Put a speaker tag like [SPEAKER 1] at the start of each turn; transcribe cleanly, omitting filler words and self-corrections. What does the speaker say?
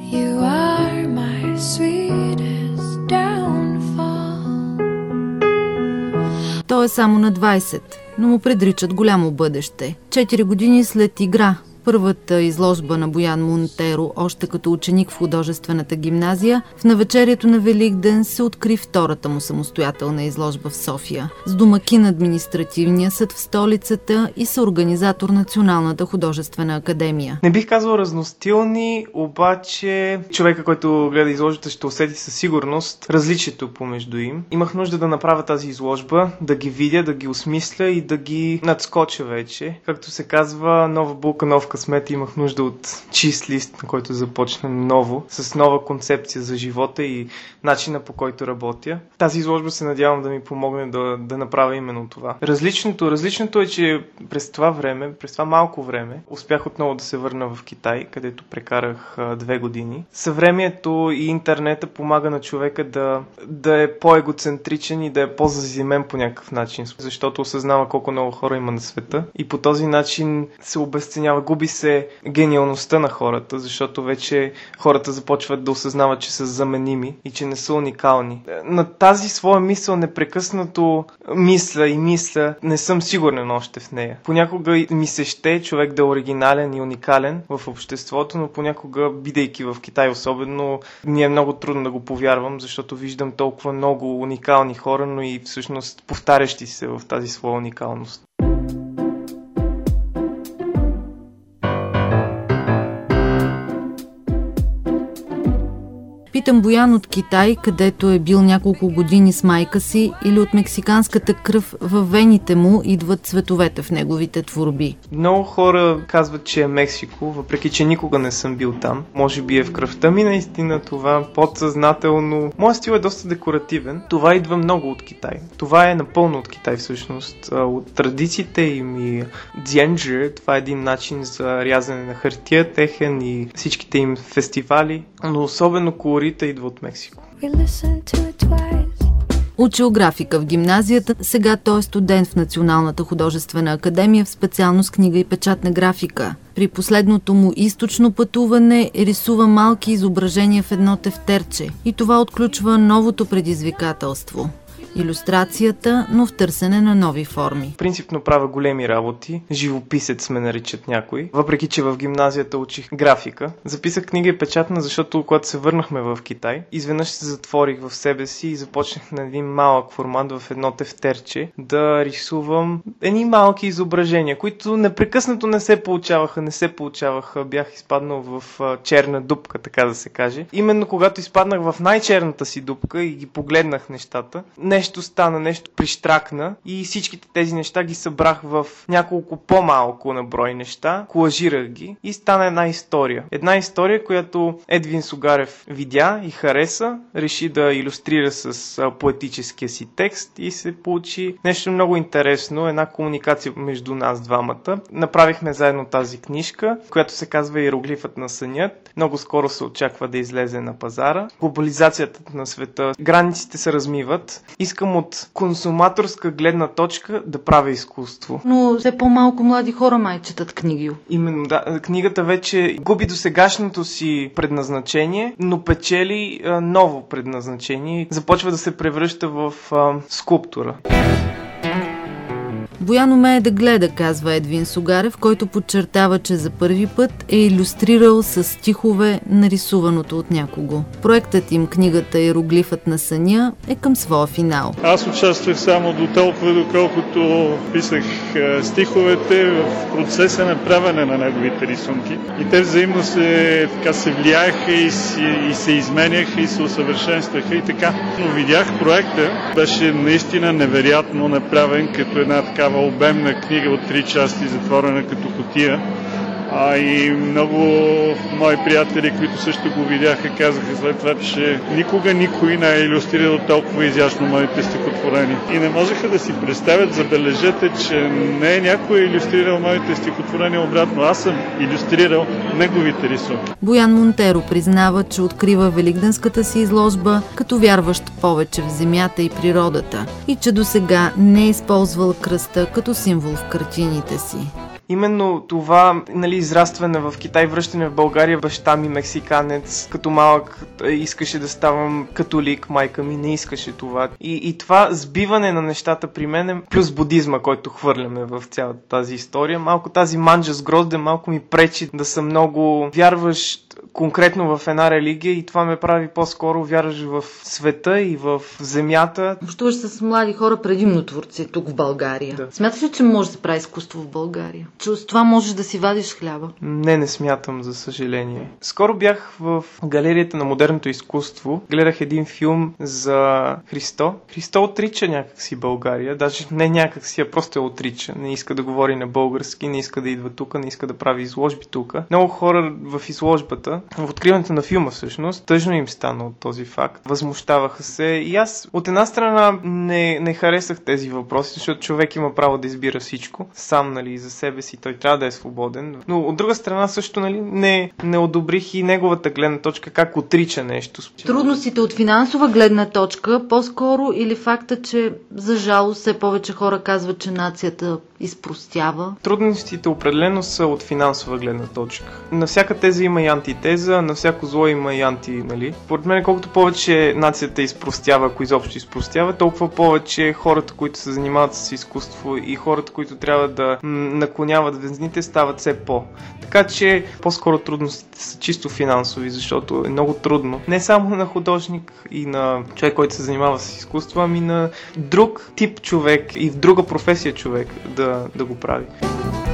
[SPEAKER 1] You are my sweetest downfall.
[SPEAKER 2] Той е само на 20, но му предричат голямо бъдеще. 4 години след Игра, първата изложба на Боян Монтеро, още като ученик в художествената гимназия, в навечерието на Великден се откри втората му самостоятелна изложба в София. С домакин административния съд в столицата и съорганизатор Националната художествена академия.
[SPEAKER 3] Не бих казал разностилни, обаче човека, който гледа изложбата, ще усети със сигурност различието помежду им. Имах нужда да направя тази изложба, да ги видя, да ги осмисля и да ги надскоча вече. Както се казва, нова булка, нов късмет, имах нужда от чист лист, на който започна ново, с нова концепция за живота и начина, по който работя. Тази изложба се надявам да ми помогне да направя именно това. Различното е, че през това малко време, успях отново да се върна в Китай, където прекарах 2 години. Съвремието и интернета помага на човека да е по-егоцентричен и да е по-зазимен по някакъв начин, защото осъзнава колко много хора има на света и по този начин се обезценява, губи се гениалността на хората, защото вече хората започват да осъзнават, че са заменими и че не са уникални. На тази своя мисъл непрекъснато мисля, не съм сигурен още в нея. Понякога ми се ще човек да е оригинален и уникален в обществото, но понякога, бидейки в Китай особено, ми е много трудно да го повярвам, защото виждам толкова много уникални хора, но и всъщност повтарящи се в тази своя уникалност.
[SPEAKER 2] Питам Боян от Китай, където е бил няколко години с майка си, или от мексиканската кръв във вените му идват цветовете в неговите творби.
[SPEAKER 3] Много хора казват, че е Мексико, въпреки че никога не съм бил там. Може би е в кръвта ми наистина това, подсъзнателно. Моят стил е доста декоративен. Това идва много от Китай. Това е напълно от Китай всъщност. От традициите им и дзянджи, това е един начин за рязане на хартия техен и всичките им фестивали, но особено колорита идва от Мексико.
[SPEAKER 2] Учил графика в гимназията, сега той е студент в Националната художествена академия в специалност книга и печатна графика. При последното му източно пътуване рисува малки изображения в едно тефтерче и това отключва новото предизвикателство – илюстрацията, но в търсене на нови форми.
[SPEAKER 3] Принципно правя големи работи. Живописец ме наричат някой. Въпреки че в гимназията учих графика. Записах книга и печатна, защото когато се върнахме в Китай, изведнъж се затворих в себе си и започнах на един малък формат в едно тефтерче да рисувам едни малки изображения, които непрекъснато не се получаваха. Бях изпаднал в черна дупка, така да се каже. Именно когато изпаднах в най-черната си дупка и ги погледнах нещата, нещо стана, нещо прищракна и всичките тези неща ги събрах в няколко по-малко на брой неща, колажирах ги и стана една история. Една история, която Едвин Сугарев видя и хареса, реши да илюстрира с поетическия си текст и се получи нещо много интересно, една комуникация между нас двамата. Направихме заедно тази книжка, която се казва Иероглифът на сънят. Много скоро се очаква да излезе на пазара. Глобализацията на света, границите се размиват. Искам от консуматорска гледна точка да правя изкуство.
[SPEAKER 2] Но все по-малко млади хора май четат книги.
[SPEAKER 3] Именно, да. Книгата вече губи досегашното си предназначение, но печели ново предназначение и започва да се превръща в скулптура.
[SPEAKER 2] Боян умее да гледа, казва Едвин Сугарев, който подчертава, че за първи път е илюстрирал с стихове нарисуваното от някого. Проектът им, книгата Иероглифът на съня, е към своя финал.
[SPEAKER 4] Аз участвах само до толкова, доколкото писах стиховете в процеса на правене на неговите рисунки. И те взаимно се влияеха и се изменяха и се усъвършенстваха и така. Но видях проекта, беше наистина невероятно направен като една такава обемна книга от 3 части, затворена като кутия. И много мои приятели, които също го видяха, казаха след това, че никога никой не е илюстрирал толкова изящно моите стихотворения. И не можеха да си представят, забележете, че не е някой илюстрирал моите стихотворения, обратно аз съм илюстрирал неговите рисунки.
[SPEAKER 2] Боян Монтеро признава, че открива великденската си изложба като вярващ повече в земята и природата и че досега не е използвал кръста като символ в картините си.
[SPEAKER 3] именно това, нали, израстване в Китай, връщане в България, баща ми мексиканец, като малък искаше да ставам католик, майка ми не искаше това. И това сбиване на нещата при мен, плюс будизма, който хвърляме в цялата тази история, малко тази манджа с грозде, малко ми пречи да съм много вярващ конкретно в една религия и това ме прави по-скоро вярваш в света и в земята.
[SPEAKER 2] Общуваш с млади хора, предимно творци тук в България.
[SPEAKER 3] Да.
[SPEAKER 2] Смяташ ли, че може да се прави изкуство в България? Че с това можеш да си вадиш хляба?
[SPEAKER 3] Не смятам, за съжаление. Скоро бях в галерията на модерното изкуство. Гледах един филм за Христо. Христо отрича някакси България. Даже не някакси, а просто я отрича. Не иска да говори на български, не иска да идва тук, не иска да прави изложби тук. Много хора в изложбата, в откриването на филма всъщност, тъжно им стана от този факт. Възмущаваха се и аз от една страна не харесах тези въпроси, защото човек има право да избира всичко. Сам, нали, за себе си той трябва да е свободен. Но от друга страна също, нали, не одобрих и неговата гледна точка, как отрича нещо.
[SPEAKER 2] Трудностите от финансова гледна точка по-скоро или факта, че за жалост все повече хора казват, че нацията изпростява?
[SPEAKER 3] Трудностите определено са от финансова гледна точка. На всяка теза има и антитеза, на всяко зло има и анти, нали? Поред мен, колкото повече нацията изпростява, ако изобщо изпростява, толкова повече хората, които се занимават с изкуство и хората, които трябва да наклоняват везните, стават все по. Така че по-скоро трудностите са чисто финансови, защото е много трудно. Не само на художник и на човек, който се занимава с изкуство, ами на друг тип човек и в друга професия човек да го прави.